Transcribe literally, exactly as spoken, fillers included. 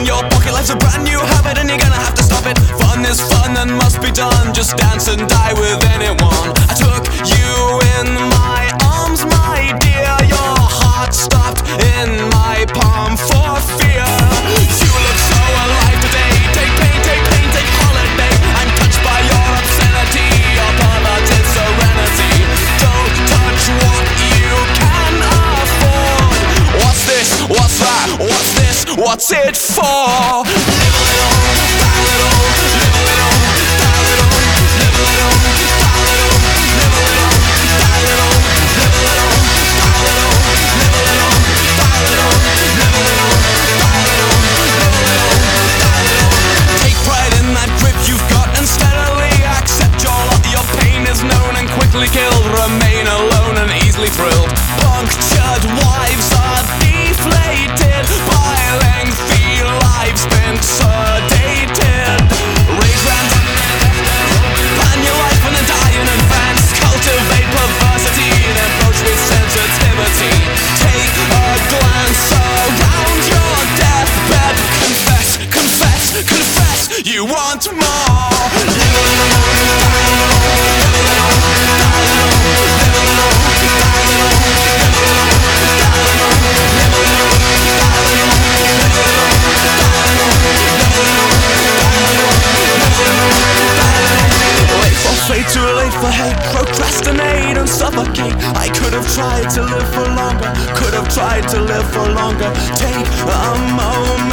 in your pocket. Life's a brand new habit and you're gonna have to stop it. Fun is fun and must be done. Just dance and die with anyone. I took you in my arms, my dear. Your heart stopped in my palm for fear. You look so alive today. Take pain, take pain, take holiday. I'm touched by your obscenity, your perverted serenity. Don't touch what you can afford. What's this? What's that? What's this? What's it for? Live a little, die a little. Live a little, die a little. Live a little, die a little. Live a little, die a little. Live a little, die a little. Live a little, die a little. Live a little, die a little. Live a little, die a little. Take pride in that grip you've got and steadily accept your lot. Your pain is known and quickly killed. Remain alone and easily thrilled. Punctured wives are deflated by lengthy lives spent sedated. Raise rent, plan your life and then die in advance. Cultivate perversity and approach with sensitivity. Take a glance around your deathbed. Confess, confess, confess you want more. Live a little, die a little. Live a little, die a little. Live a little, die a little. Live a little, die a little. Live a little, die a little. Live a little, die a little. Live a little, die a little. Live a little, die a little. Wait for fate, too late for hate. Procrastinate and suffocate. I could have tried to live for longer. Could have tried to live for longer. Take a moment.